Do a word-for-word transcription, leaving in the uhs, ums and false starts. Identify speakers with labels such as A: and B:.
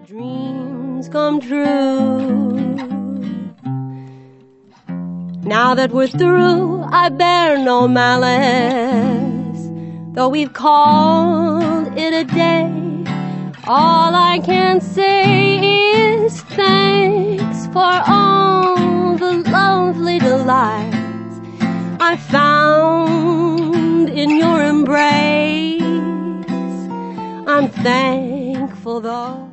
A: dreams come true. Now that we're through, I bear no malice. Though we've called it a day, all I can say is thanks for all the lovely delights I found in your embrace. I'm thankful though